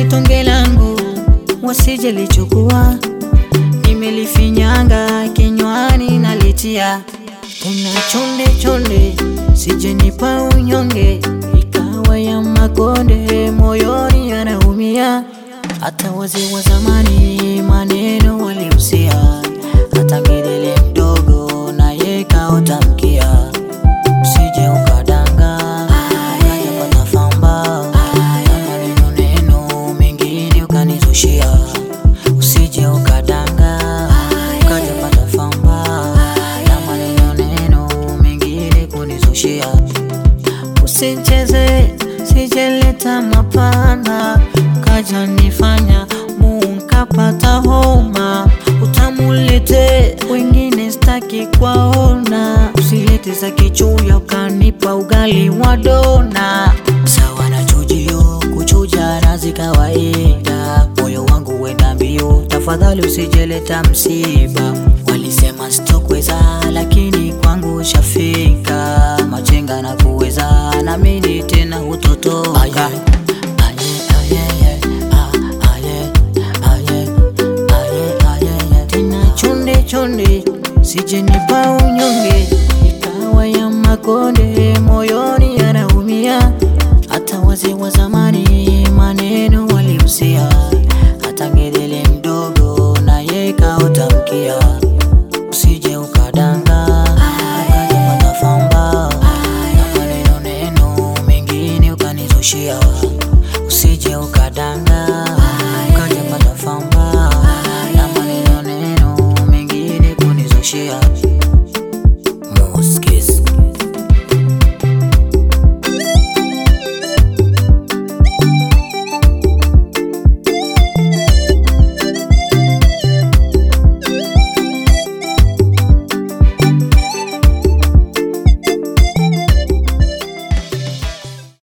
tonge langu wasije lichukua, nimelifinyanga kinywani nalitia. Tena chonde chonde sije nipa unyonge, ikawa ya makonde moyoni yanaumia. Hata wazee wa zamani maneno waliusia, hata ngedele mdogo na yeka utamkia. Usije ukadanga ukajapata famba, na maneno neno mengine ukanizushia. Usije ukadanga ukajapata famba, na maneno neno mengine kunizushia. Usicheze sijeleta mapana, kaja nifanya munkapata homa. Utamulete wengine staki kwaona, usilete za kichuya ukanipa ugali wa dona. Sawa na chujio kuchuja nazi kawaida, moyo wangu wenda mbio, tafadhali usijeleta msiba. Walisema sitokweza lakini kwangu shafika, machenga na kuweza na mimi tena utotoka. Chonde sije nipa unyonge, ikawa ya makonde moyoni yanaumia. Hata wazee wa zamani maneno waliusia, hata ngedele mdogo na yeka utamkia. Usije ukadanga ukajapata famba, na maneno neno mengine ukanizushia. Usije ukadanga ukajapata famba, na maneno neno mengine kunizushia.